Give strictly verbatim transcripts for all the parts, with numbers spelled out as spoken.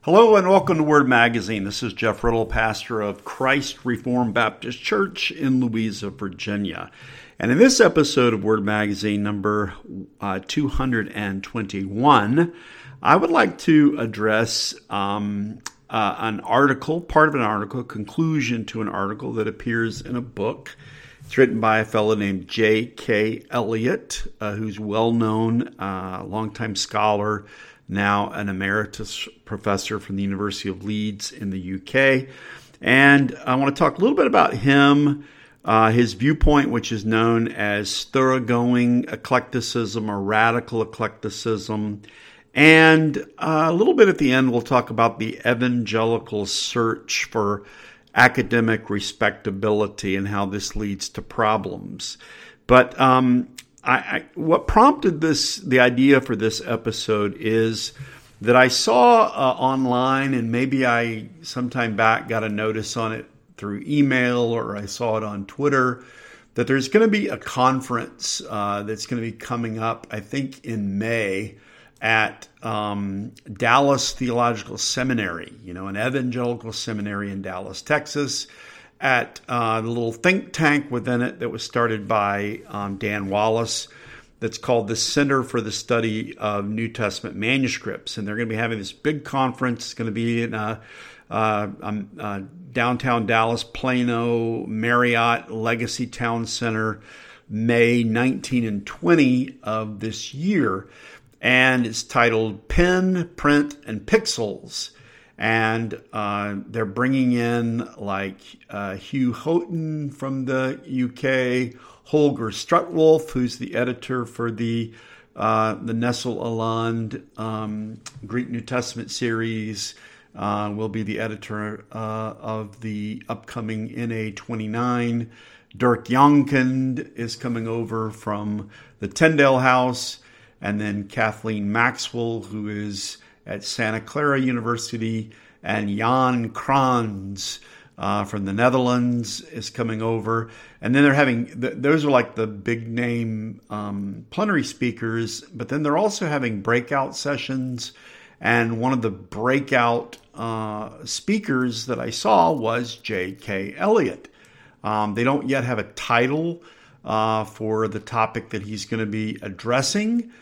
Hello and welcome to Word Magazine. This is Jeff Riddle, pastor of Christ Reformed Baptist Church in Louisa, Virginia. And in this episode of Word Magazine, number uh, two hundred twenty-one, I would like to address um, uh, an article, part of an article, conclusion to an article that appears in a book. It's written by a fellow named J K Elliott, uh, who's well-known, uh, longtime scholar, now an emeritus professor from the University of Leeds in the U K. And I want to talk a little bit about him, uh, his viewpoint, which is known as thoroughgoing eclecticism or radical eclecticism. And uh, a little bit at the end, we'll talk about the evangelical search for academic respectability and how this leads to problems. But um, I, I, what prompted this, the idea for this episode is that I saw uh, online, and maybe I sometime back got a notice on it through email or I saw it on Twitter, that there's going to be a conference uh, that's going to be coming up, I think in May, at um, Dallas Theological Seminary, you know, an evangelical seminary in Dallas, Texas, at uh, the little think tank within it that was started by um, Dan Wallace that's called the Center for the Study of New Testament Manuscripts. And they're going to be having this big conference. It's going to be in uh, uh, um, uh, downtown Dallas, Plano, Marriott, Legacy Town Center, May nineteenth and twentieth of this year. And it's titled Pen, Print, and Pixels. And uh, they're bringing in like uh, Hugh Houghton from the U K, Holger Strutwolf, who's the editor for the uh, the Nestle Aland um, Greek New Testament series, uh, will be the editor uh, of the upcoming N A twenty-nine. Dirk Jonkind is coming over from the Tyndale House. And then Kathleen Maxwell, who is at Santa Clara University, and Jan Krans uh, from the Netherlands is coming over. And then they're having, th- those are like the big name um, plenary speakers, but then they're also having breakout sessions. And one of the breakout uh, speakers that I saw was J K Elliott. Um, they don't yet have a title uh, for the topic that he's going to be addressing.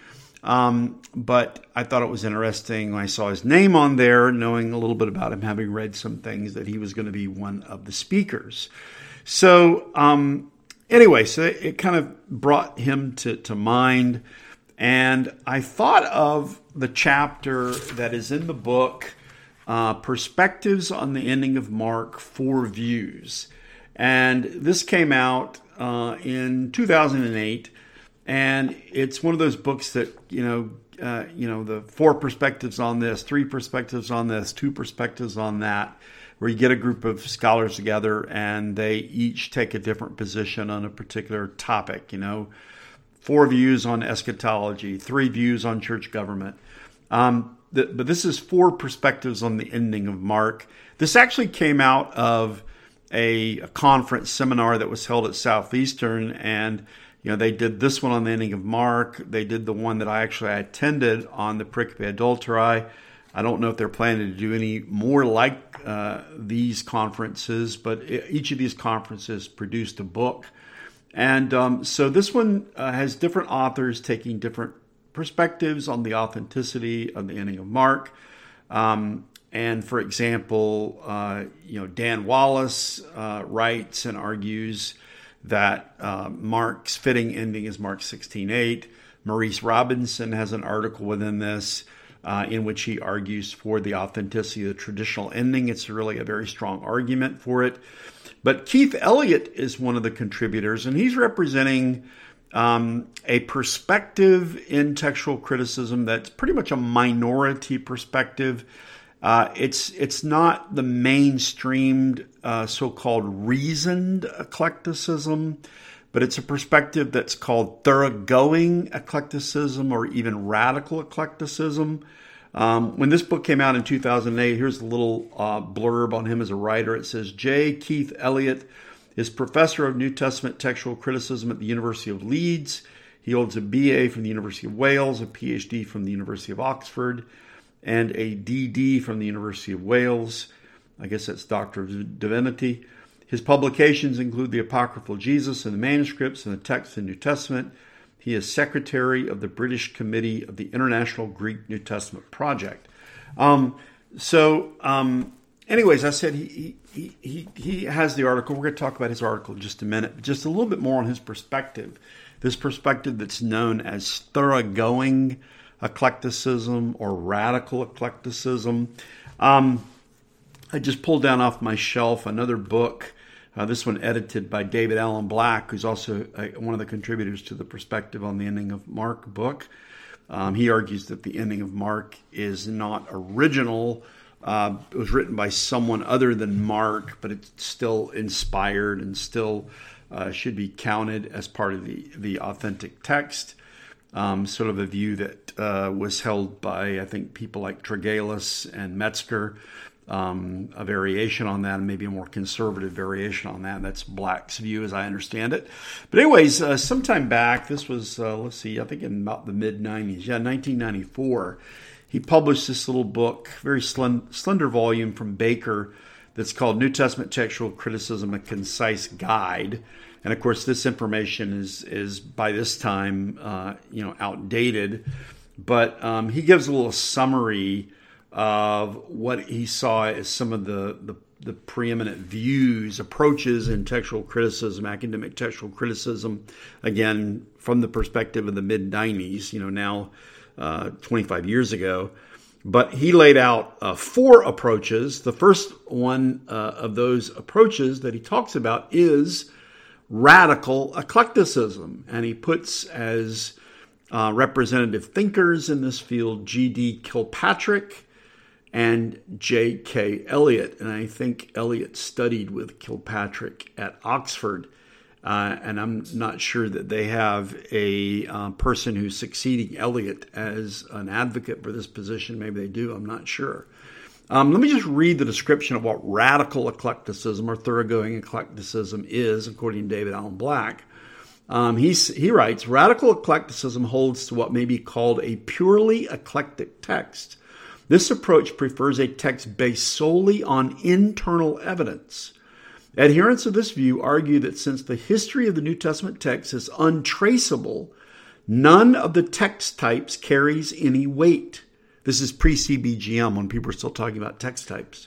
Um, but I thought it was interesting when I saw his name on there, knowing a little bit about him, having read some things, that he was going to be one of the speakers. So um, anyway, so it, it kind of brought him to, to mind. And I thought of the chapter that is in the book, uh, Perspectives on the Ending of Mark, Four Views. And this came out uh, in two thousand eight. And it's one of those books that, you know, uh, you know, the four perspectives on this, three perspectives on this, two perspectives on that, where you get a group of scholars together and they each take a different position on a particular topic, you know, four views on eschatology, three views on church government. Um, the, but this is four perspectives on the ending of Mark. This actually came out of a, a conference seminar that was held at Southeastern, and you know, they did this one on the ending of Mark. They did the one that I actually attended on the Pericope Adulterae. I don't know if they're planning to do any more like uh, these conferences, but each of these conferences produced a book. And um, so this one uh, has different authors taking different perspectives on the authenticity of the ending of Mark. Um, and for example, uh, you know, Dan Wallace uh, writes and argues that uh, Mark's fitting ending is Mark sixteen eight. Maurice Robinson has an article within this uh, in which he argues for the authenticity of the traditional ending. It's really a very strong argument for it. But Keith Elliott is one of the contributors, and he's representing um, a perspective in textual criticism that's pretty much a minority perspective. Uh, it's it's not the mainstreamed uh, so-called reasoned eclecticism, but it's a perspective that's called thoroughgoing eclecticism or even radical eclecticism. Um, when this book came out in two thousand eight, here's a little uh, blurb on him as a writer. It says, J. Keith Elliott is professor of New Testament textual criticism at the University of Leeds. He holds a B A from the University of Wales, a P H D from the University of Oxford. and a D D from the University of Wales. I guess that's Doctor of Divinity. His publications include the Apocryphal Jesus and the manuscripts and the text in the New Testament. He is secretary of the British Committee of the International Greek New Testament Project. Um, so, um, anyways, I said he, he he he has the article. We're going to talk about his article in just a minute, but just a little bit more on his perspective. This perspective that's known as thoroughgoing eclecticism or radical eclecticism. Um, I just pulled down off my shelf another book. Uh, this one edited by David Allen Black, who's also uh, one of the contributors to the Perspective on the Ending of Mark book. Um, he argues that the ending of Mark is not original. Uh, it was written by someone other than Mark, but it's still inspired and still uh, should be counted as part of the, the authentic text. Um, sort of a view that uh, was held by, I think, people like Tregelles and Metzger. Um, a variation on that, and maybe a more conservative variation on that. That's Black's view, as I understand it. But anyways, uh, sometime back, this was, uh, let's see, I think in about the mid nineties, yeah, nineteen ninety-four, he published this little book, very slend- slender volume from Baker, that's called New Testament Textual Criticism, A Concise Guide. And of course, this information is, is by this time, uh, you know, outdated. But um, he gives a little summary of what he saw as some of the, the, the preeminent views, approaches in textual criticism, academic textual criticism, again, from the perspective of the mid nineties, you know, now uh, twenty-five years ago. But he laid out uh, four approaches. The first one uh, of those approaches that he talks about is radical eclecticism. And he puts as uh, representative thinkers in this field G D Kilpatrick and J K Elliott. And I think Elliott studied with Kilpatrick at Oxford. Uh, and I'm not sure that they have a uh, person who's succeeding Elliott as an advocate for this position. Maybe they do. I'm not sure. Um, let me just read the description of what radical eclecticism or thoroughgoing eclecticism is, according to David Allen Black. Um, he's, he writes, radical eclecticism holds to what may be called a purely eclectic text. This approach prefers a text based solely on internal evidence. Adherents of this view argue that since the history of the New Testament text is untraceable, none of the text types carries any weight. This is pre-C B G M when people are still talking about text types.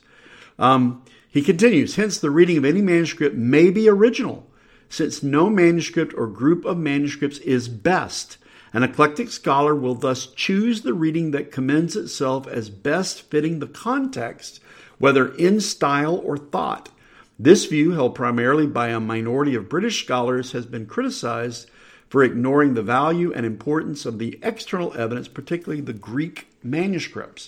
Um, he continues, hence the reading of any manuscript may be original, since no manuscript or group of manuscripts is best. An eclectic scholar will thus choose the reading that commends itself as best fitting the context, whether in style or thought. This view, held primarily by a minority of British scholars, has been criticized for ignoring the value and importance of the external evidence, particularly the Greek manuscripts.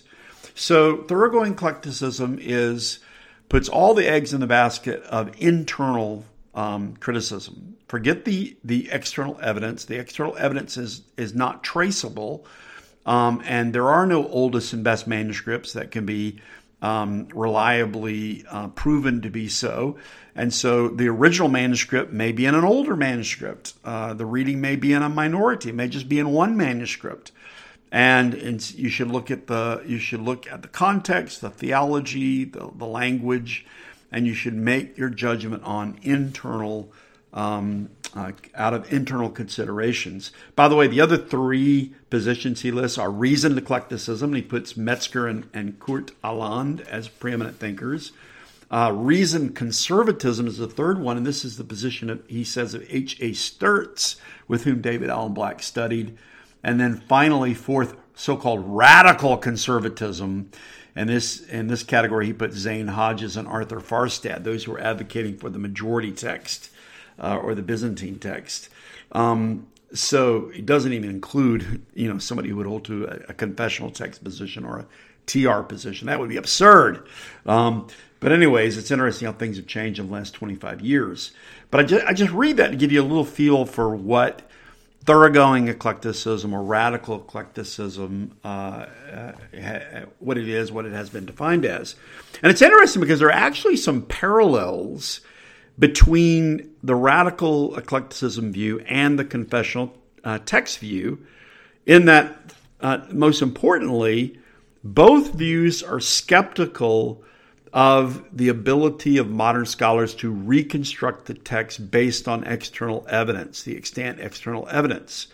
So thoroughgoing eclecticism is puts all the eggs in the basket of internal um, criticism. Forget the, the external evidence. The external evidence is, is not traceable, um, and there are no oldest and best manuscripts that can be um, reliably uh, proven to be so. And so the original manuscript may be in an older manuscript. Uh, the reading may be in a minority. It may just be in one manuscript. And, and you should look at the you should look at the context, the theology, the, the language, and you should make your judgment on internal um, uh, out of internal considerations. By the way, the other three positions he lists are reasoned eclecticism. And he puts Metzger and, and Kurt Aland as preeminent thinkers. Uh, reasoned conservatism is the third one, and this is the position of, he says, of H A Sturtz, with whom David Allen Black studied. And then finally, fourth, so-called radical conservatism. And this in this category, he put Zane Hodges and Arthur Farstad, those who are advocating for the majority text uh, or the Byzantine text. Um, so it doesn't even include, you know, somebody who would hold to a, a confessional text position or a T R position. That would be absurd. Um, but anyways, it's interesting how things have changed in the last twenty-five years. But I just, I just read that to give you a little feel for what thoroughgoing eclecticism or radical eclecticism, uh, uh, what it is, what it has been defined as. And it's interesting because there are actually some parallels between the radical eclecticism view and the confessional uh, text view, in that, uh, most importantly, Both views are skeptical of the ability of modern scholars to reconstruct the text based on external evidence, the extant external evidence,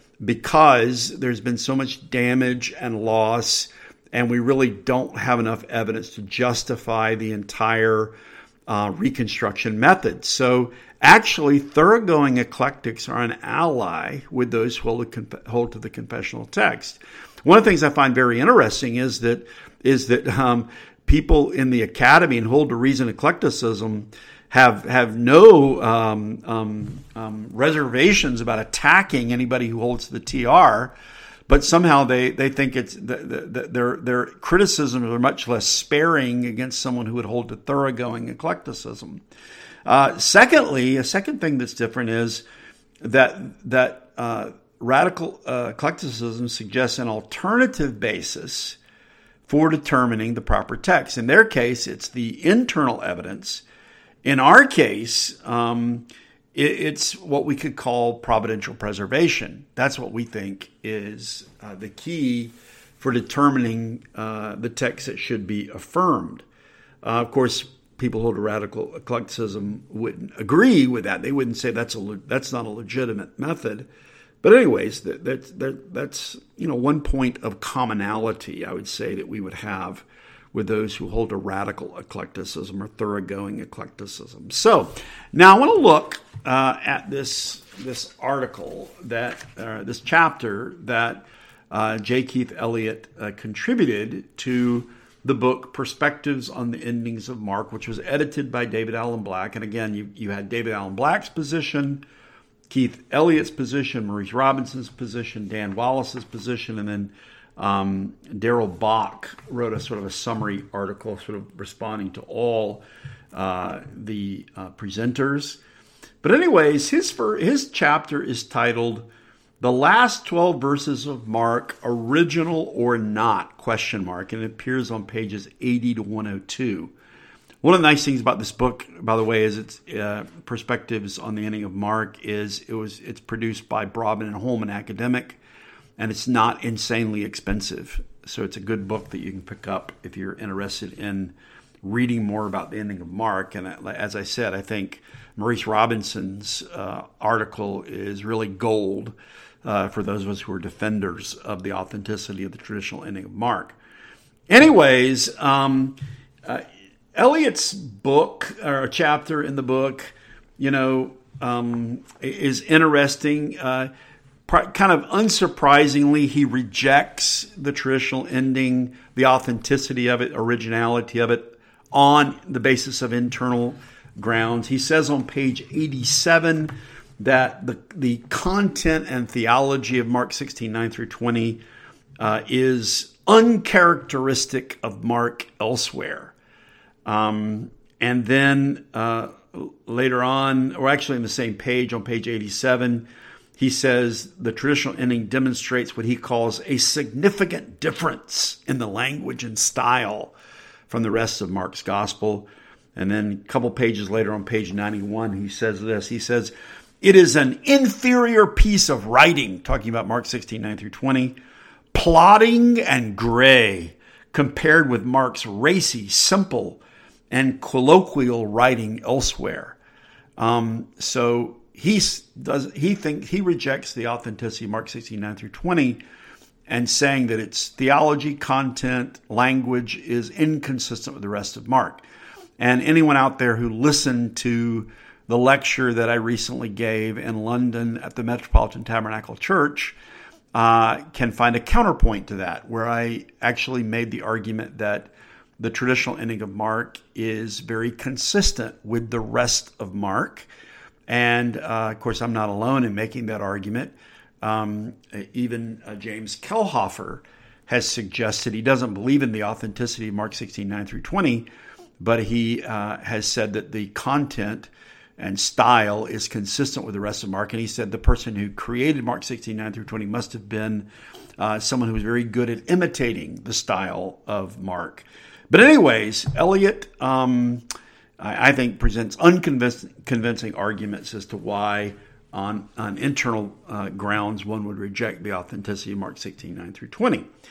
because there's been so much damage and loss, and we really don't have enough evidence to justify the entire uh, reconstruction method. So actually, thoroughgoing eclectics are an ally with those who hold, a, hold to the confessional text. One of the things I find very interesting is that is that um, people in the academy and hold to reason eclecticism have have no um, um, um, reservations about attacking anybody who holds to the T R, but somehow they, they think it's the, the, the, their their criticisms are much less sparing against someone who would hold to thoroughgoing eclecticism. Uh, secondly, a second thing that's different is that that uh, radical uh, eclecticism suggests an alternative basis for determining the proper text. In their case, it's the internal evidence. In our case, um, it, it's what we could call providential preservation. That's what we think is uh, the key for determining uh, the text that should be affirmed. Uh, of course, people who hold to radical eclecticism wouldn't agree with that. They wouldn't say that's a that's not a legitimate method. But anyways, that, that, that, that's you know one point of commonality, I would say, that we would have with those who hold to radical eclecticism or thoroughgoing eclecticism. So now I want to look uh, at this this article, that uh, this chapter that uh, J. Keith Elliott uh, contributed to the book Perspectives on the Endings of Mark, which was edited by David Alan Black. And again, you, you had David Alan Black's position, Keith Elliott's position, Maurice Robinson's position, Dan Wallace's position, and then um, Darrell Bock wrote a sort of a summary article sort of responding to all uh, the uh, presenters. But anyways, his, for, his chapter is titled The Last twelve Verses of Mark, Original or Not, question mark, and it appears on pages eighty to one oh two. One of the nice things about this book, by the way, is its uh, Perspectives on the Ending of Mark is it was it's produced by Broadman and Holman Academic, and it's not insanely expensive. So it's a good book that you can pick up if you're interested in reading more about the ending of Mark. And as I said, I think Maurice Robinson's uh, article is really gold uh, for those of us who are defenders of the authenticity of the traditional ending of Mark. Anyways, um, uh, Elliott's book, or a chapter in the book, you know, um, is interesting. Uh, kind of unsurprisingly, he rejects the traditional ending, the authenticity of it, originality of it, on the basis of internal grounds. He says on page eighty-seven that the the content and theology of Mark sixteen, nine through twenty uh, is uncharacteristic of Mark elsewhere. Um, and then uh, later on, or actually in the same page, on page eighty-seven, he says the traditional ending demonstrates what he calls a significant difference in the language and style from the rest of Mark's gospel. And then a couple pages later on page ninety-one, he says this. He says, it is an inferior piece of writing, talking about Mark sixteen, nine through twenty, plodding and gray, compared with Mark's racy, simple, and colloquial writing elsewhere. Um, so he does. He think he rejects the authenticity of Mark sixteen, nine through twenty, and saying that its theology, content, language is inconsistent with the rest of Mark. And anyone out there who listened to the lecture that I recently gave in London at the Metropolitan Tabernacle Church uh, can find a counterpoint to that, where I actually made the argument that the traditional ending of Mark is very consistent with the rest of Mark. And, uh, of course, I'm not alone in making that argument. Um, even uh, James Kelhofer has suggested he doesn't believe in the authenticity of Mark sixteen, nine through twenty, but he uh, has said that the content and style is consistent with the rest of Mark. And he said the person who created Mark sixteen, nine through twenty must have been uh, someone who was very good at imitating the style of Mark. But anyways, Elliott, um, I, I think, presents unconvincing arguments as to why on, on internal uh, grounds one would reject the authenticity of Mark sixteen, nine through twenty.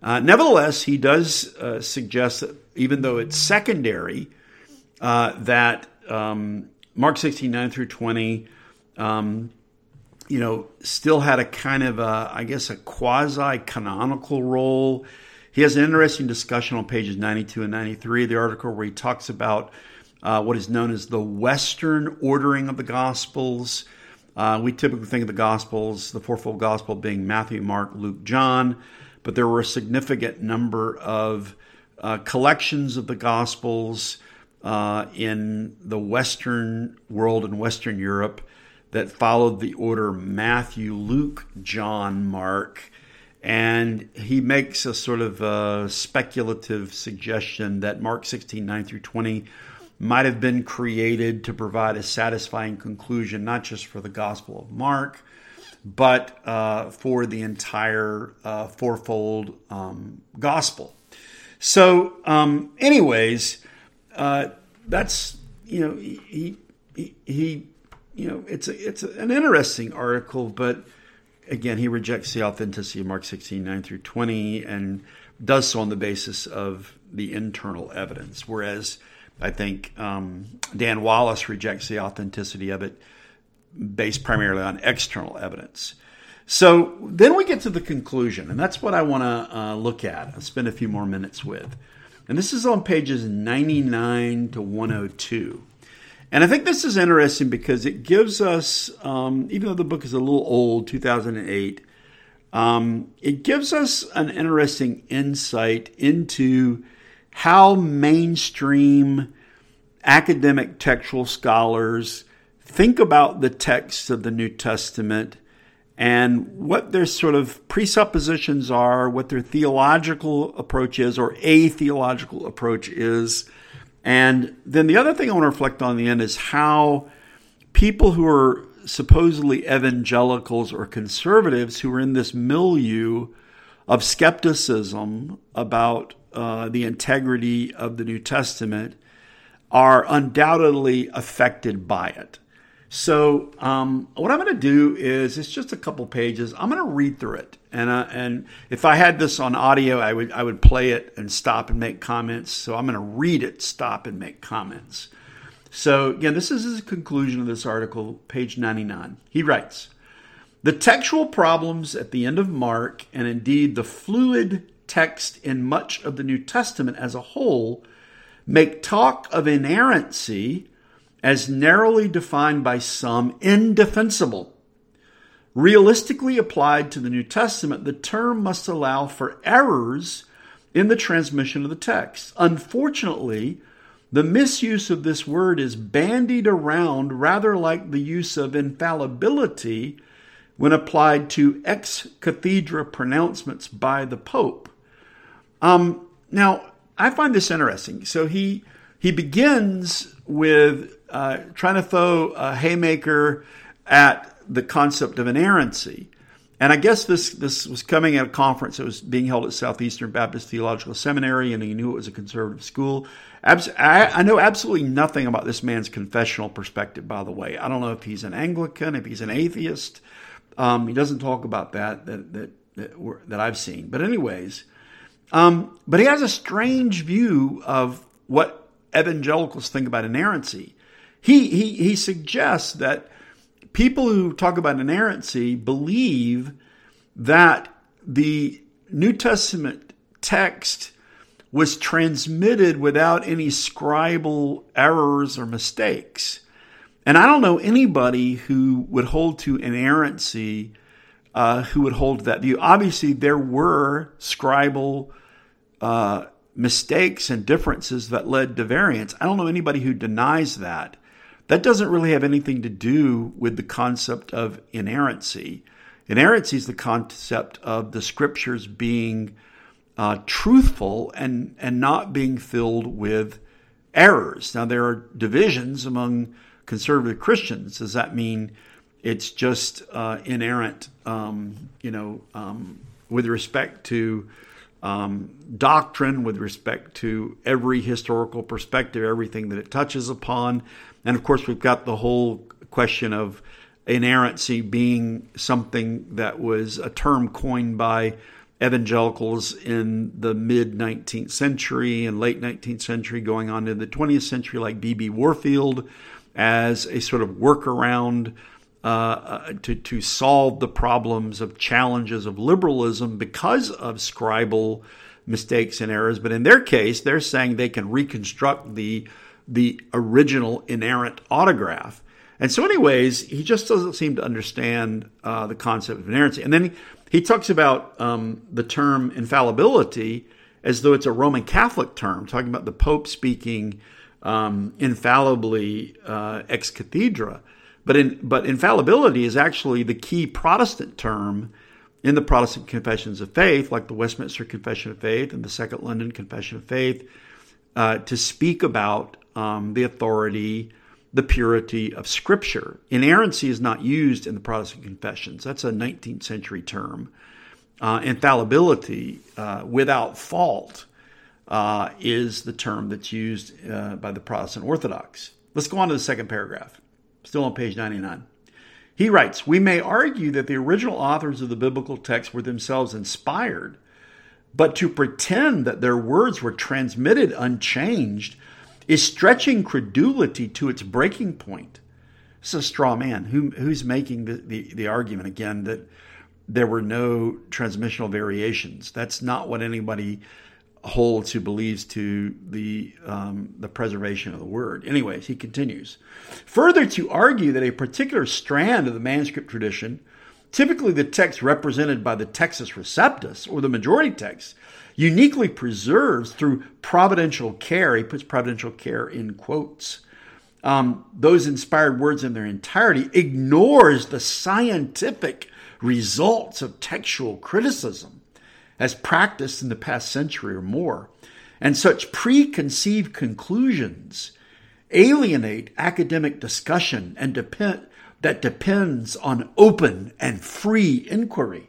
Uh, nevertheless, he does uh, suggest that even though it's secondary, uh, that um, Mark sixteen, nine through twenty, um, you know, still had a kind of, a, I guess, a quasi-canonical role. He has an interesting discussion on pages ninety-two and ninety-three of the article where he talks about uh, what is known as the Western ordering of the Gospels. Uh, we typically think of the Gospels, the fourfold Gospel being Matthew, Mark, Luke, John, but there were a significant number of uh, collections of the Gospels uh, in the Western world and Western Europe that followed the order Matthew, Luke, John, Mark. And he makes a sort of a speculative suggestion that Mark sixteen, nine through twenty might have been created to provide a satisfying conclusion, not just for the Gospel of Mark, but uh, for the entire uh, fourfold um, Gospel. So, um, anyways, uh, that's, you know, he, he, he, you know, it's a, it's an interesting article, but again, he rejects the authenticity of Mark sixteen, nine through twenty, and does so on the basis of the internal evidence. Whereas I think um, Dan Wallace rejects the authenticity of it based primarily on external evidence. So then we get to the conclusion, and that's what I want to uh, look at and spend a few more minutes with. And this is on pages ninety-nine to one oh two. And I think this is interesting because it gives us, um, even though the book is a little old, two thousand eight, um, it gives us an interesting insight into how mainstream academic textual scholars think about the texts of the New Testament and what their sort of presuppositions are, what their theological approach is, or a theological approach is. And then the other thing I want to reflect on in the end is how people who are supposedly evangelicals or conservatives who are in this milieu of skepticism about uh, the integrity of the New Testament are undoubtedly affected by it. So um, what I'm going to do is, it's just a couple pages. I'm going to read through it. And uh, and if I had this on audio, I would I would play it and stop and make comments. So I'm going to read it, stop, and make comments. So again, this is the conclusion of this article, page ninety-nine. He writes, "The textual problems at the end of Mark, and indeed the fluid text in much of the New Testament as a whole, make talk of inerrancy, as narrowly defined by some, indefensible. Realistically applied to the New Testament, the term must allow for errors in the transmission of the text. Unfortunately, the misuse of this word is bandied around rather like the use of infallibility when applied to ex cathedra pronouncements by the Pope." Um, now, I find this interesting. So he he begins with uh, trying to throw a haymaker at the concept of inerrancy. And I guess this this was coming at a conference that was being held at Southeastern Baptist Theological Seminary, and he knew it was a conservative school. Abs- I, I know absolutely nothing about this man's confessional perspective, by the way. I don't know if he's an Anglican, if he's an atheist. Um, he doesn't talk about that that that that, that I've seen. But anyways, um, but he has a strange view of what evangelicals think about inerrancy. He he he suggests that people who talk about inerrancy believe that the New Testament text was transmitted without any scribal errors or mistakes. And I don't know anybody who would hold to inerrancy uh, who would hold to that view. Obviously, there were scribal uh, mistakes and differences that led to variance. I don't know anybody who denies that. That doesn't really have anything to do with the concept of inerrancy. Inerrancy is the concept of the scriptures being uh, truthful and, and not being filled with errors. Now, there are divisions among conservative Christians. Does that mean it's just uh, inerrant, um, you know, um, with respect to um, doctrine, with respect to every historical perspective, everything that it touches upon? And of course, we've got the whole question of inerrancy being something that was a term coined by evangelicals in the mid-nineteenth century and late nineteenth century going on into the twentieth century, like B B Warfield, as a sort of workaround uh, to, to solve the problems of challenges of liberalism because of scribal mistakes and errors. But in their case, they're saying they can reconstruct the, the original inerrant autograph. And so anyways, he just doesn't seem to understand uh, the concept of inerrancy. And then he, he talks about um, the term infallibility as though it's a Roman Catholic term, talking about the Pope speaking um, infallibly uh, ex cathedra. But in, but infallibility is actually the key Protestant term in the Protestant confessions of faith, like the Westminster Confession of Faith and the Second London Confession of Faith, uh, to speak about um, the authority, the purity of Scripture. Inerrancy is not used in the Protestant confessions. That's a nineteenth century term. Uh, infallibility, uh, without fault, uh, is the term that's used uh, by the Protestant Orthodox. Let's go on to the second paragraph, still on page ninety-nine. He writes, "We may argue that the original authors of the biblical text were themselves inspired, but to pretend that their words were transmitted unchanged is stretching credulity to its breaking point." It's a straw man. Who, who's making the, the, the argument again that there were no transmissional variations? That's not what anybody holds who believes to the um, the preservation of the word. Anyways, he continues. "Further, to argue that a particular strand of the manuscript tradition, typically the text represented by the Textus Receptus or the majority text, uniquely preserves through providential care," he puts providential care in quotes, um, "those inspired words in their entirety, ignores the scientific results of textual criticism as practiced in the past century or more, and such preconceived conclusions alienate academic discussion and depend that depends on open and free inquiry.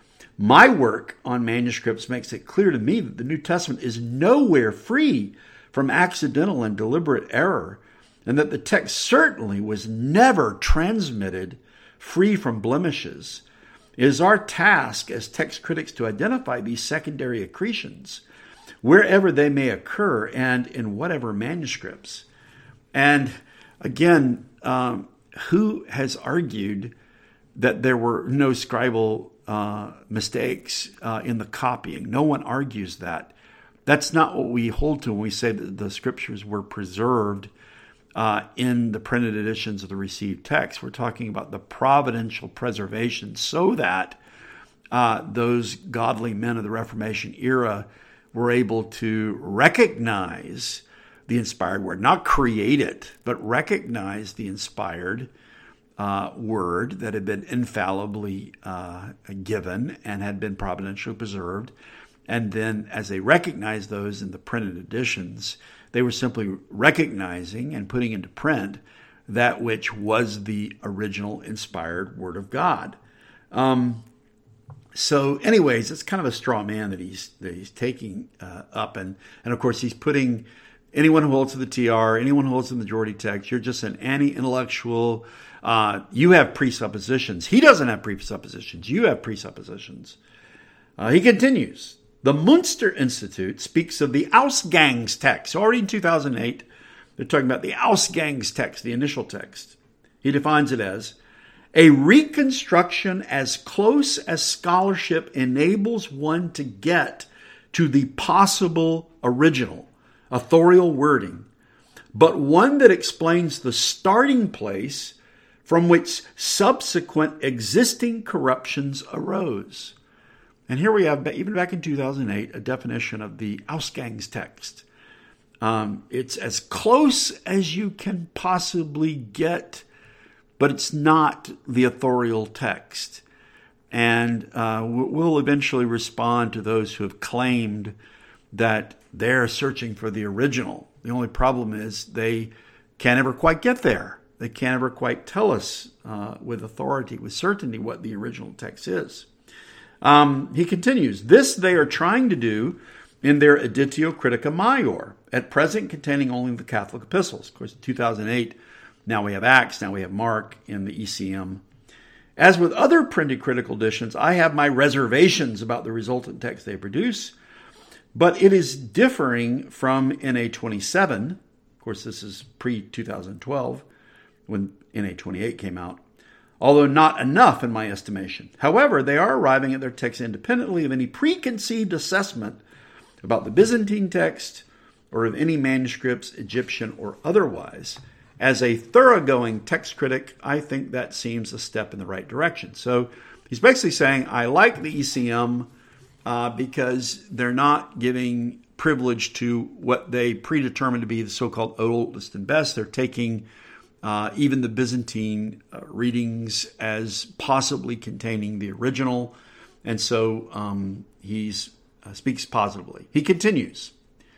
My work on manuscripts makes it clear to me that the New Testament is nowhere free from accidental and deliberate error, and that the text certainly was never transmitted free from blemishes. It is our task as text critics to identify these secondary accretions, wherever they may occur and in whatever manuscripts." And again, um, who has argued that there were no scribal uh, mistakes uh, in the copying? No one argues that. That's not what we hold to when we say that the scriptures were preserved uh, in the printed editions of the received text. We're talking about the providential preservation so that uh, those godly men of the Reformation era were able to recognize the inspired word, not create it, but recognize the inspired uh, word that had been infallibly uh, given and had been providentially preserved. And then as they recognized those in the printed editions, they were simply recognizing and putting into print that which was the original inspired word of God. Um, so anyways, it's kind of a straw man that he's that he's taking uh, up. And, and of course, he's putting anyone who holds to the T R, anyone who holds to the majority text, you're just an anti-intellectual. Uh, you have presuppositions. He doesn't have presuppositions. You have presuppositions. Uh, he continues. The Munster Institute speaks of the Ausgangstext. Already in two thousand eight, they're talking about the Ausgangstext, the initial text. He defines it as a reconstruction as close as scholarship enables one to get to the possible original, authorial wording, but one that explains the starting place from which subsequent existing corruptions arose. And here we have, even back in two thousand eight, a definition of the Ausgangstext. Um, it's as close as you can possibly get, but it's not the authorial text. And uh, we'll eventually respond to those who have claimed that they're searching for the original. The only problem is they can't ever quite get there. They can't ever quite tell us uh, with authority, with certainty, what the original text is. Um, he continues, this they are trying to do in their Editio Critica Maior, at present containing only the Catholic epistles. Of course, in two thousand eight, now we have Acts, now we have Mark in the E C M. As with other printed critical editions, I have my reservations about the resultant text they produce, but it is differing from N A twenty-seven. Of course, this is pre twenty twelve when N A twenty-eight came out, although not enough in my estimation. However, they are arriving at their text independently of any preconceived assessment about the Byzantine text or of any manuscripts, Egyptian or otherwise. As a thoroughgoing text critic, I think that seems a step in the right direction. So he's basically saying, I like the E C M uh, because they're not giving privilege to what they predetermined to be the so-called oldest and best. They're taking uh, even the Byzantine uh, readings as possibly containing the original. And so um, he uh, speaks positively. He continues,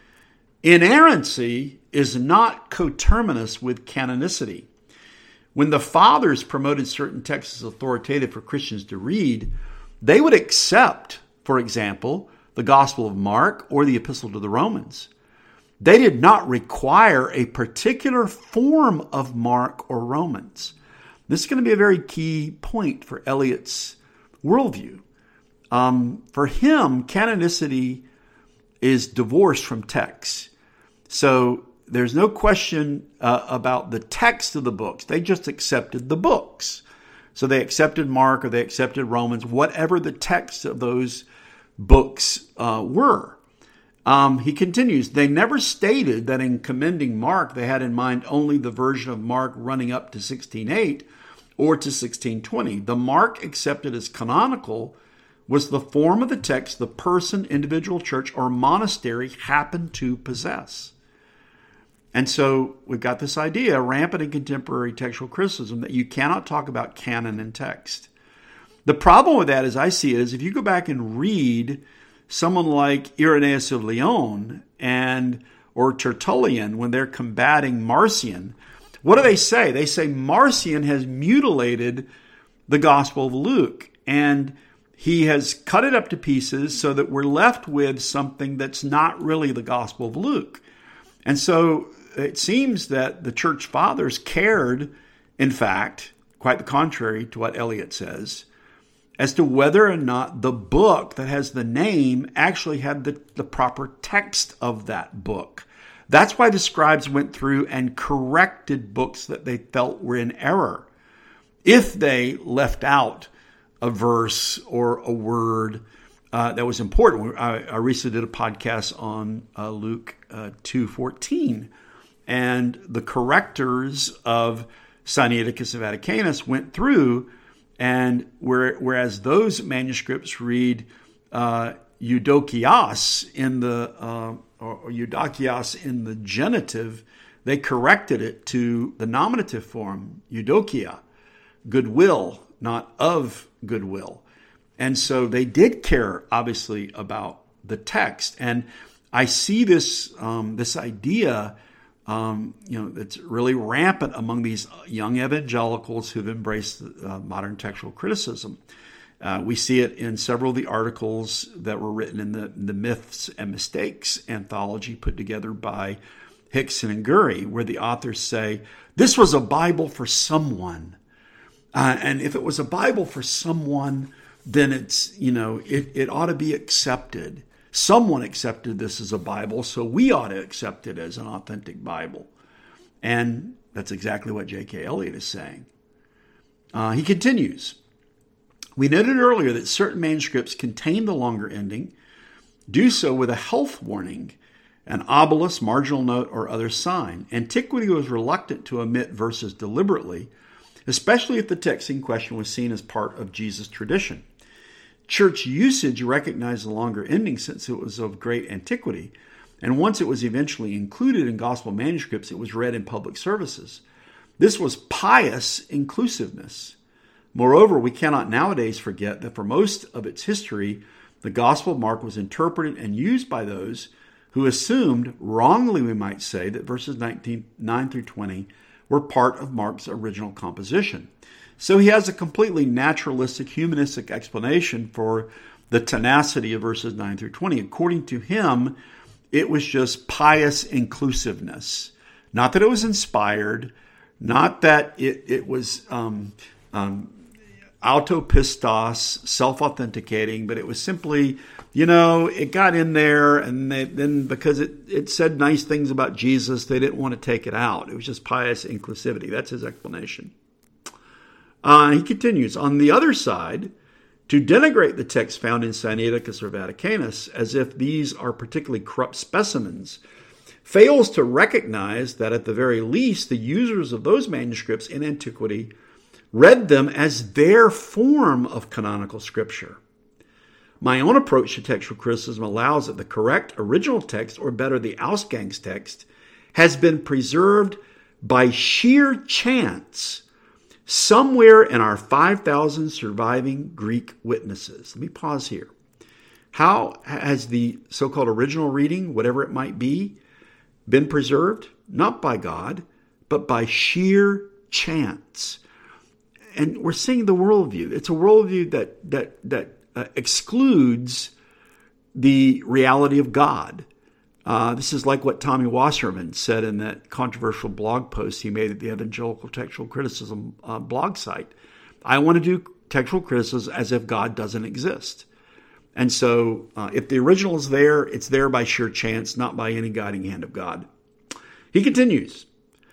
inerrancy is not coterminous with canonicity. When the fathers promoted certain texts as authoritative for Christians to read, they would accept, for example, the Gospel of Mark or the Epistle to the Romans. They did not require a particular form of Mark or Romans. This is going to be a very key point for Eliot's worldview. Um, for him, canonicity is divorced from text. So there's no question uh, about the text of the books. They just accepted the books. So they accepted Mark or they accepted Romans, whatever the text of those books uh, were. Um, he continues, they never stated that in commending Mark, they had in mind only the version of Mark running up to sixteen eight or to sixteen twenty. The Mark accepted as canonical was the form of the text the person, individual church, or monastery happened to possess. And so we've got this idea, rampant in contemporary textual criticism, that you cannot talk about canon and text. The problem with that, as I see it, is if you go back and read someone like Irenaeus of Lyon and or Tertullian when they're combating Marcion, what do they say? They say Marcion has mutilated the Gospel of Luke, and he has cut it up to pieces so that we're left with something that's not really the Gospel of Luke. And so it seems that the church fathers cared, in fact, quite the contrary to what Eliot says, as to whether or not the book that has the name actually had the, the proper text of that book. That's why the scribes went through and corrected books that they felt were in error. If they left out a verse or a word uh, that was important. I, I recently did a podcast on uh, Luke uh, two fourteen, and the correctors of Sinaiticus and Vaticanus went through, and where, whereas those manuscripts read uh, Eudokios in the uh, or Eudokios in the genitive, they corrected it to the nominative form, Eudokia, goodwill, not of goodwill. And so they did care, obviously, about the text. And I see this um, this idea, um, you know, that's really rampant among these young evangelicals who've embraced uh, modern textual criticism. Uh, we see it in several of the articles that were written in the, the Myths and Mistakes anthology put together by Hickson and Gurry, where the authors say, this was a Bible for someone. Uh, and if it was a Bible for someone, then it's, you know, it, it ought to be accepted. Someone accepted this as a Bible, so we ought to accept it as an authentic Bible. And that's exactly what J K. Eliot is saying. Uh, he continues, we noted earlier that certain manuscripts contain the longer ending, do so with a health warning, an obelisk, marginal note, or other sign. Antiquity was reluctant to omit verses deliberately, especially if the text in question was seen as part of Jesus' tradition. Church usage recognized the longer ending since it was of great antiquity, and once it was eventually included in gospel manuscripts, it was read in public services. This was pious inclusiveness. Moreover, we cannot nowadays forget that for most of its history, the Gospel of Mark was interpreted and used by those who assumed, wrongly we might say, that verses nineteen, nine through twenty were part of Mark's original composition. So he has a completely naturalistic, humanistic explanation for the tenacity of verses nine through twenty. According to him, it was just pious inclusiveness. Not that it was inspired, not that it, it was um, um, autopistos, self-authenticating, but it was simply, you know, it got in there, and they, then because it, it said nice things about Jesus, they didn't want to take it out. It was just pious inclusivity. That's his explanation. Uh, he continues, on the other side, to denigrate the texts found in Sinaiticus or Vaticanus as if these are particularly corrupt specimens fails to recognize that at the very least the users of those manuscripts in antiquity read them as their form of canonical scripture. My own approach to textual criticism allows that the correct original text, or better, the Ausgangstext, has been preserved by sheer chance somewhere in our five thousand surviving Greek witnesses. Let me pause here. How has the so-called original reading, whatever it might be, been preserved? Not by God, but by sheer chance. And we're seeing the worldview. It's a worldview that that that uh, excludes the reality of God. Uh, this is like what Tommy Wasserman said in that controversial blog post he made at the Evangelical Textual Criticism uh, blog site. I want to do textual criticism as if God doesn't exist. And so uh, if the original is there, it's there by sheer chance, not by any guiding hand of God. He continues.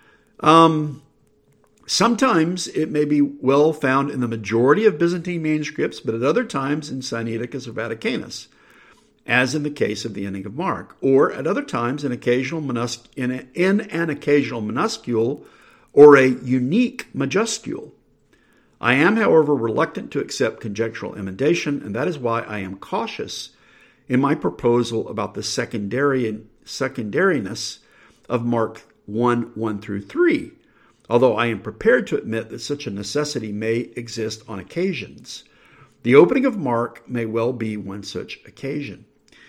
Um... Sometimes it may be well found in the majority of Byzantine manuscripts, but at other times in Sinaiticus or Vaticanus, as in the case of the ending of Mark, or at other times in, occasional minus- in, a, in an occasional minuscule or a unique majuscule. I am, however, reluctant to accept conjectural emendation, and that is why I am cautious in my proposal about the secondary, secondariness of Mark one, one through three. Although I am prepared to admit that such a necessity may exist on occasions. The opening of Mark may well be one such occasion.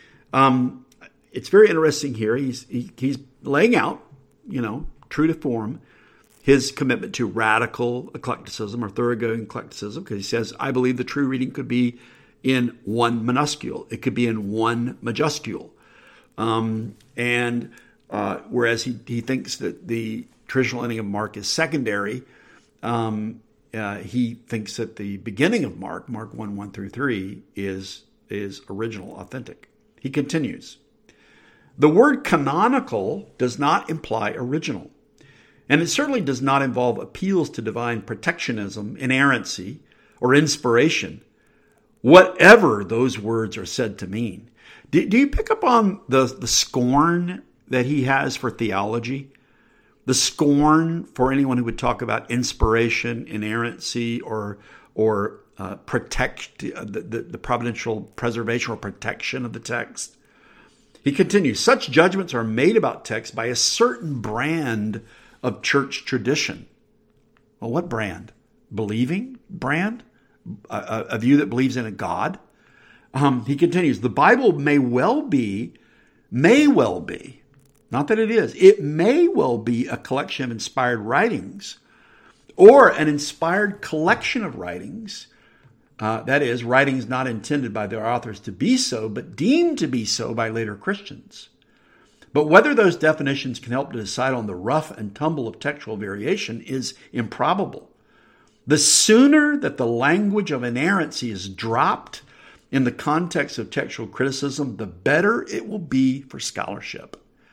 Um, it's very interesting here. He's he, he's laying out, you know, true to form, his commitment to radical eclecticism or thoroughgoing eclecticism, because he says, I believe the true reading could be in one minuscule. It could be in one majuscule. Um, and uh, whereas he, he thinks that the traditional ending of Mark is secondary. Um, uh, he thinks that the beginning of Mark, Mark one, one through three, is, is original, authentic. He continues, the word canonical does not imply original, and it certainly does not involve appeals to divine protectionism, inerrancy, or inspiration, whatever those words are said to mean. Do, do you pick up on the, the scorn that he has for theology? The scorn for anyone who would talk about inspiration, inerrancy, or or uh, protect uh, the, the, the providential preservation or protection of the text. He continues, such judgments are made about text by a certain brand of church tradition. Well, what brand? Believing brand? A, a view that believes in a God? Um, he continues, the Bible may well be, may well be, not that it is. It may well be a collection of inspired writings or an inspired collection of writings. Uh, that is, writings not intended by their authors to be so, but deemed to be so by later Christians. But whether those definitions can help to decide on the rough and tumble of textual variation is improbable. The sooner that the language of inerrancy is dropped in the context of textual criticism, the better it will be for scholarship.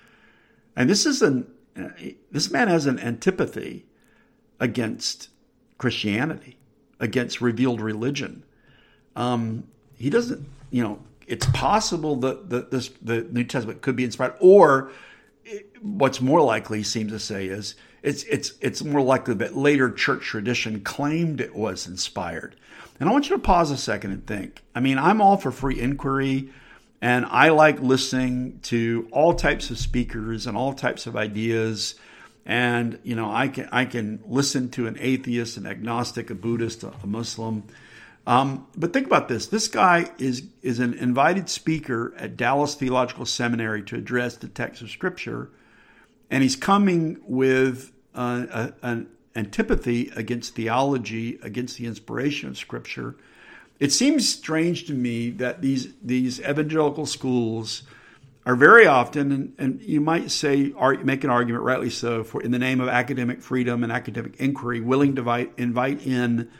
And this is an this man has an antipathy against Christianity, against revealed religion. Um, he doesn't, you know, it's possible that the, this, the New Testament could be inspired, or what's more likely, he seems to say, is it's it's it's more likely that later church tradition claimed it was inspired. And I want you to pause a second and think. I mean, I'm all for free inquiry. And I like listening to all types of speakers and all types of ideas. And, you know, I can I can listen to an atheist, an agnostic, a Buddhist, a Muslim. Um, but think about this. This guy is, is an invited speaker at Dallas Theological Seminary to address the text of Scripture. And he's coming with uh, a, an antipathy against theology, against the inspiration of Scripture. It seems strange to me that these these evangelical schools are very often, and, and you might say, make an argument, rightly so, for in the name of academic freedom and academic inquiry, willing to invite, invite in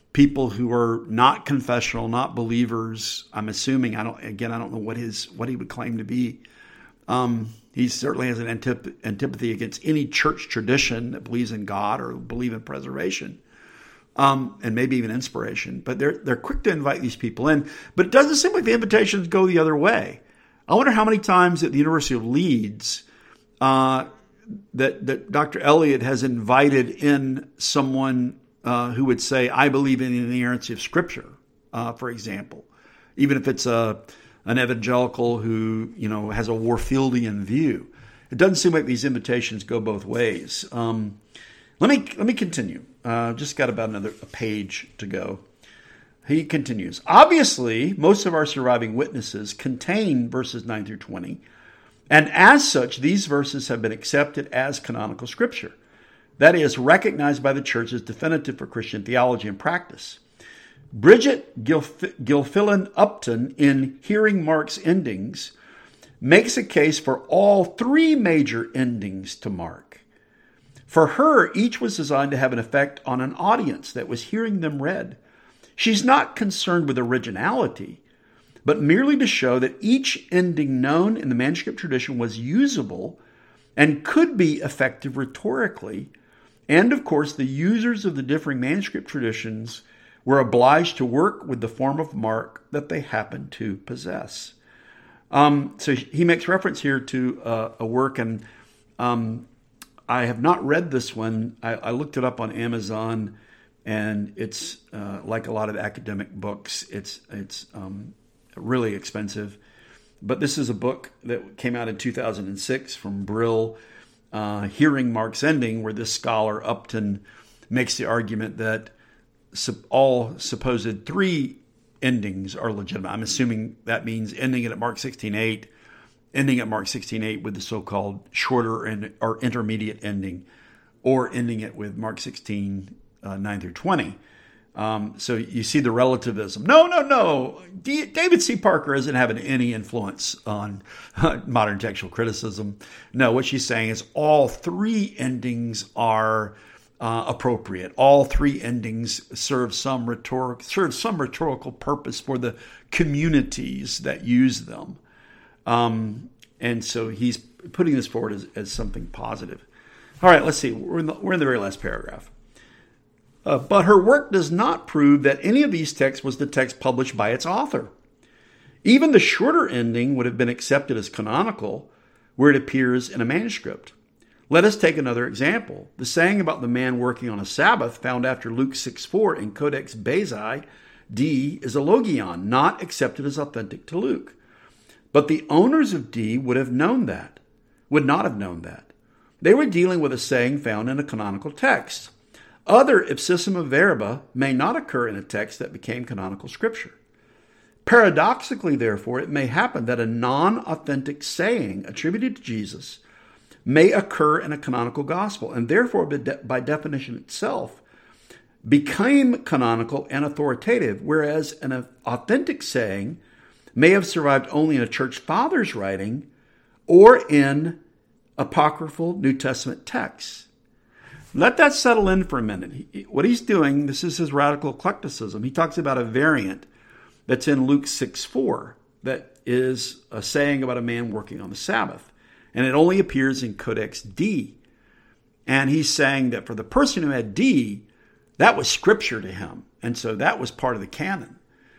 people who are not confessional, not believers. I'm assuming, I don't, again, I don't know what his, what he would claim to be. Um, he certainly has an antip- antipathy against any church tradition that believes in God or believe in preservation, um, and maybe even inspiration. But they're they're quick to invite these people in. But it doesn't seem like the invitations go the other way. I wonder how many times at the University of Leeds uh, that that Doctor Elliott has invited in someone uh, who would say, "I believe in the inerrancy of Scripture," uh, for example, even if it's a an evangelical who, you know, has a Warfieldian view. It doesn't seem like these invitations go both ways. Um, let me let me continue. Uh, just got about another a page to go. He continues. Obviously, most of our surviving witnesses contain verses nine through twenty, and as such, these verses have been accepted as canonical scripture. That is, recognized by the church as definitive for Christian theology and practice. Bridget Gilf- Gilfillan Upton, in Hearing Mark's Endings, makes a case for all three major endings to Mark. For her, each was designed to have an effect on an audience that was hearing them read. She's not concerned with originality, but merely to show that each ending known in the manuscript tradition was usable and could be effective rhetorically. And of course, the users of the differing manuscript traditions were obliged to work with the form of Mark that they happened to possess. Um, so he makes reference here to uh, a work, and um, I have not read this one. I, I looked it up on Amazon, and it's uh, like a lot of academic books. It's it's um, really expensive. But this is a book that came out in two thousand six from Brill, uh, Hearing Mark's Ending, where this scholar Upton makes the argument that all supposed three endings are legitimate. I'm assuming that means ending it at Mark sixteen eight, ending at Mark sixteen eight with the so-called shorter and or intermediate ending, or ending it with Mark sixteen uh, nine through twenty. Um, so you see the relativism. No, no, no. D- David C. Parker isn't having any influence on uh, modern textual criticism. No, what she's saying is all three endings are Uh, appropriate. All three endings serve some rhetoric, serve some rhetorical purpose for the communities that use them. Um, and so he's putting this forward as, as something positive. All right, let's see. We're in the, we're in the very last paragraph. Uh, but her work does not prove that any of these texts was the text published by its author. Even the shorter ending would have been accepted as canonical where it appears in a manuscript. Let us take another example. The saying about the man working on a Sabbath found after Luke six four in Codex Bezae D is a logion, not accepted as authentic to Luke. But the owners of D would have known that, would not have known that. They were dealing with a saying found in a canonical text. Other ipsissima verba may not occur in a text that became canonical scripture. Paradoxically, therefore, it may happen that a non-authentic saying attributed to Jesus may occur in a canonical gospel, and therefore, by definition itself, became canonical and authoritative, whereas an authentic saying may have survived only in a church father's writing or in apocryphal New Testament texts. Let that settle in for a minute. What he's doing, this is his radical eclecticism. He talks about a variant that's in Luke six four that is a saying about a man working on the Sabbath. And it only appears in Codex D. And he's saying that for the person who had D, that was scripture to him. And so that was part of the canon.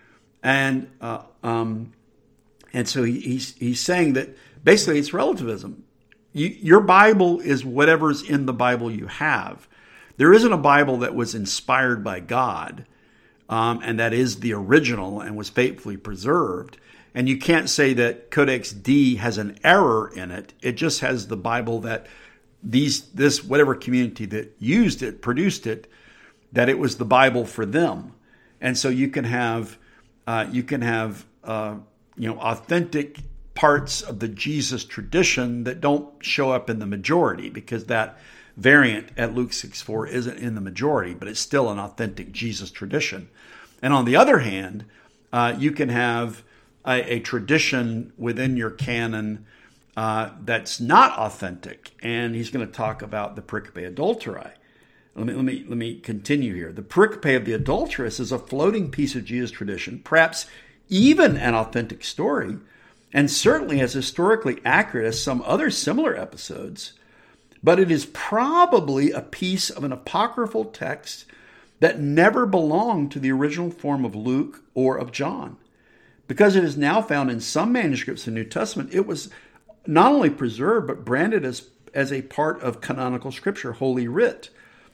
And uh, um, and so he, he's, he's saying that basically it's relativism. You, your Bible is whatever's in the Bible you have. There isn't a Bible that was inspired by God, um, and that is the original and was faithfully preserved. And you can't say that Codex D has an error in it. It just has the Bible that these, this, whatever community that used it, produced it, that it was the Bible for them. And so you can have, uh, you can have, uh, you know, authentic parts of the Jesus tradition that don't show up in the majority, because that variant at Luke six four isn't in the majority, but it's still an authentic Jesus tradition. And on the other hand, uh, you can have A, a tradition within your canon uh, that's not authentic. And he's going to talk about the Pericope Adulterae. Let me, let me, let me continue here. The pericope of the adulteress is a floating piece of Jesus tradition, perhaps even an authentic story, and certainly as historically accurate as some other similar episodes, but it is probably a piece of an apocryphal text that never belonged to the original form of Luke or of John. Because it is now found in some manuscripts in the New Testament, it was not only preserved, but branded as, as a part of canonical scripture, Holy Writ.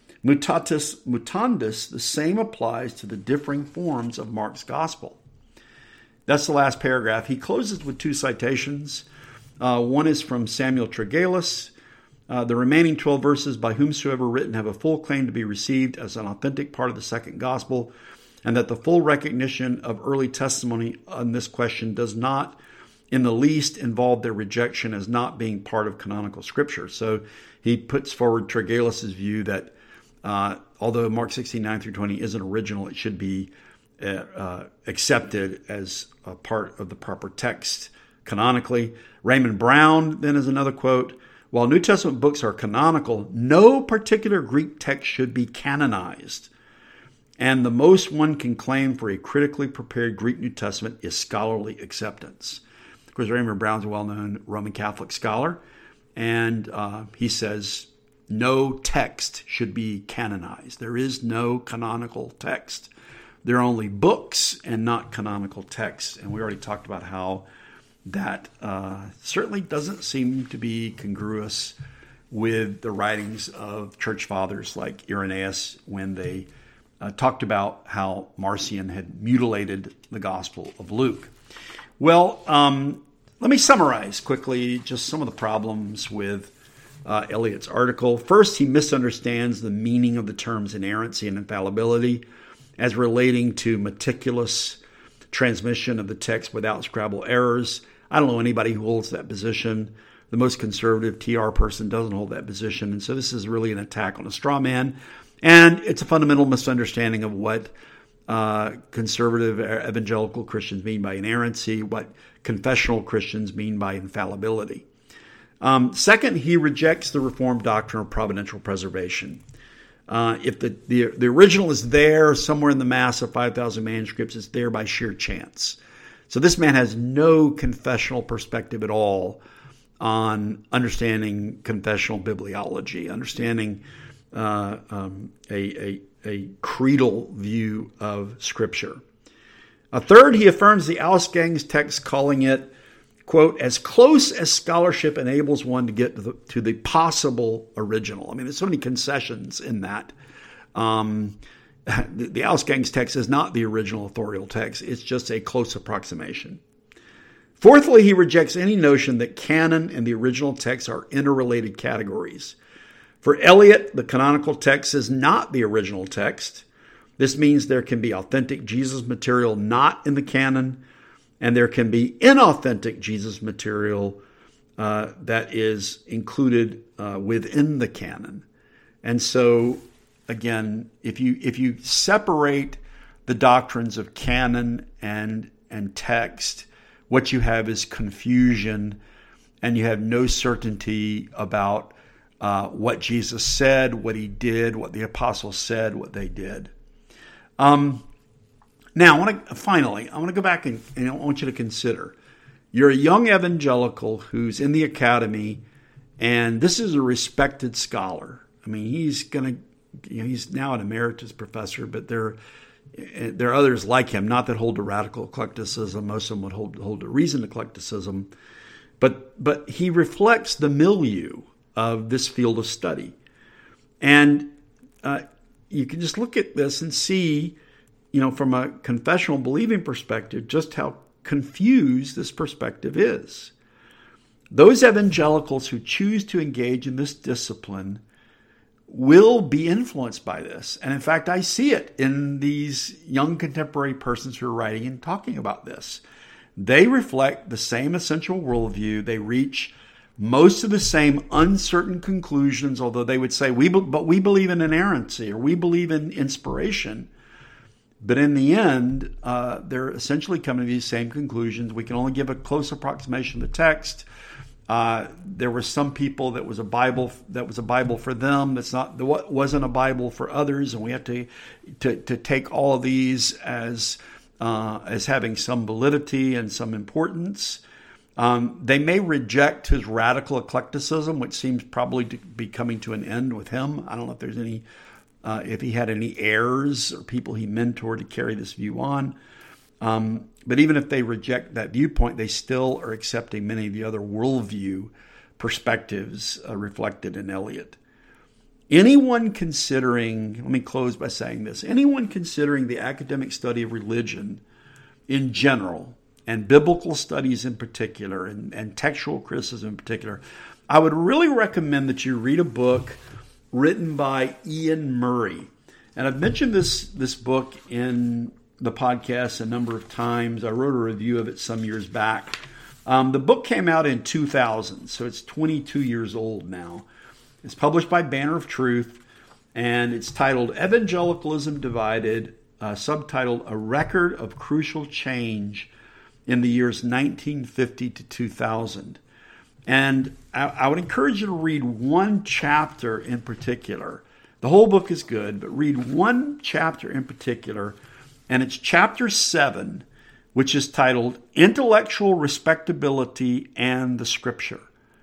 Mutatis mutandis, the same applies to the differing forms of Mark's gospel. That's the last paragraph. He closes with two citations. Uh, one is from Samuel Tregelles. Uh, the remaining twelve verses, by whomsoever written, have a full claim to be received as an authentic part of the second gospel, and that the full recognition of early testimony on this question does not in the least involve their rejection as not being part of canonical scripture. So he puts forward Tregelles' view that uh, although Mark sixteen, nine through twenty isn't original, it should be uh, uh, accepted as a part of the proper text canonically. Raymond Brown then is another quote. While New Testament books are canonical, no particular Greek text should be canonized. And the most one can claim for a critically prepared Greek New Testament is scholarly acceptance. Of course, Raymond Brown's a well-known Roman Catholic scholar, and uh, he says no text should be canonized. There is no canonical text. There are only books and not canonical texts. And we already talked about how that uh, certainly doesn't seem to be congruous with the writings of church fathers like Irenaeus when they uh, talked about how Marcion had mutilated the Gospel of Luke. Well, um, let me summarize quickly just some of the problems with uh, Eliot's article. First, he misunderstands the meaning of the terms inerrancy and infallibility as relating to meticulous transmission of the text without scribal errors. I don't know anybody who holds that position. The most conservative T R person doesn't hold that position. And so this is really an attack on a straw man. And it's a fundamental misunderstanding of what uh, conservative evangelical Christians mean by inerrancy, what confessional Christians mean by infallibility. Um, second, he rejects the Reformed doctrine of providential preservation. Uh, if the, the, the original is there somewhere in the mass of five thousand manuscripts, it's there by sheer chance. So this man has no confessional perspective at all on understanding confessional bibliology, understanding uh, um, a, a, a creedal view of Scripture. A third, he affirms the Ausgang's text, calling it, quote, as close as scholarship enables one to get to the, to the possible original. I mean, there's so many concessions in that. Um, The, the Ausgang's text is not the original authorial text. It's just a close approximation. Fourthly, he rejects any notion that canon and the original text are interrelated categories. For Eliot, the canonical text is not the original text. This means there can be authentic Jesus material not in the canon, and there can be inauthentic Jesus material uh, that is included uh, within the canon. And so Again, if you if you separate the doctrines of canon and and text, what you have is confusion, and you have no certainty about uh, what Jesus said, what he did, what the apostles said, what they did. Um, now, I want to finally, I want to go back and, and I want you to consider: you're a young evangelical who's in the academy, and this is a respected scholar. I mean, he's going to. You know, he's now an emeritus professor, but there, there are others like him, not that hold to radical eclecticism. Most of them would hold, hold to reasoned eclecticism. But, but he reflects the milieu of this field of study. And uh, you can just look at this and see, you know, from a confessional believing perspective, just how confused this perspective is. Those evangelicals who choose to engage in this discipline will be influenced by this. And in fact, I see it in these young contemporary persons who are writing and talking about this. They reflect the same essential worldview. They reach most of the same uncertain conclusions, although they would say, "We, but we believe in inerrancy," or "We believe in inspiration." But in the end, uh, they're essentially coming to these same conclusions. We can only give a close approximation of the text. Uh, there were some people that was a Bible that was a Bible for them. That's not what wasn't a Bible for others, and we have to to, to take all of these as uh, as having some validity and some importance. Um, they may reject his radical eclecticism, which seems probably to be coming to an end with him. I don't know if there's any uh, if he had any heirs or people he mentored to carry this view on. Um, but even if they reject that viewpoint, they still are accepting many of the other worldview perspectives uh, reflected in Eliot. Anyone considering, let me close by saying this, anyone considering the academic study of religion in general, and biblical studies in particular, and, and textual criticism in particular, I would really recommend that you read a book written by Ian Murray. And I've mentioned this, this book in the podcast a number of times. I wrote a review of it some years back. Um, the book came out in two thousand, so it's twenty-two years old now. It's published by Banner of Truth, and it's titled Evangelicalism Divided, uh, subtitled A Record of Crucial Change in the Years nineteen fifty to two thousand. And I, I would encourage you to read one chapter in particular. The whole book is good, but read one chapter in particular. And it's chapter seven, which is titled Intellectual Respectability and the Scripture.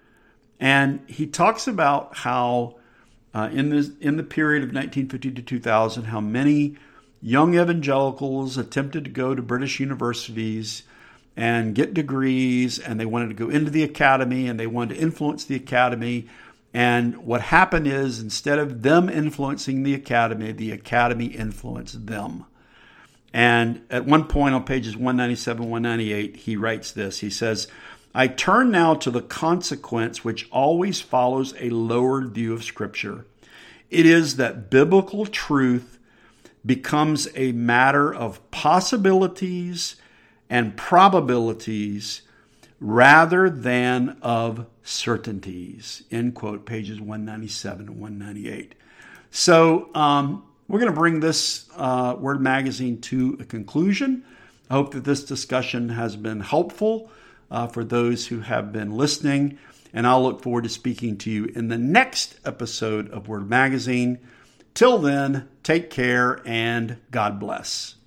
And he talks about how uh, in, this, in the period of nineteen fifty to two thousand, how many young evangelicals attempted to go to British universities and get degrees, and they wanted to go into the academy, and they wanted to influence the academy. And what happened is, instead of them influencing the academy, the academy influenced them. And at one point on pages one ninety-seven, one ninety-eight, he writes this. He says, I turn now to the consequence which always follows a lowered view of Scripture. It is that biblical truth becomes a matter of possibilities and probabilities rather than of certainties. End quote, pages one ninety-seven and one ninety-eight. So, um, we're going to bring this uh, Word Magazine to a conclusion. I hope that this discussion has been helpful uh, for those who have been listening, and I'll look forward to speaking to you in the next episode of Word Magazine. Till then, take care and God bless.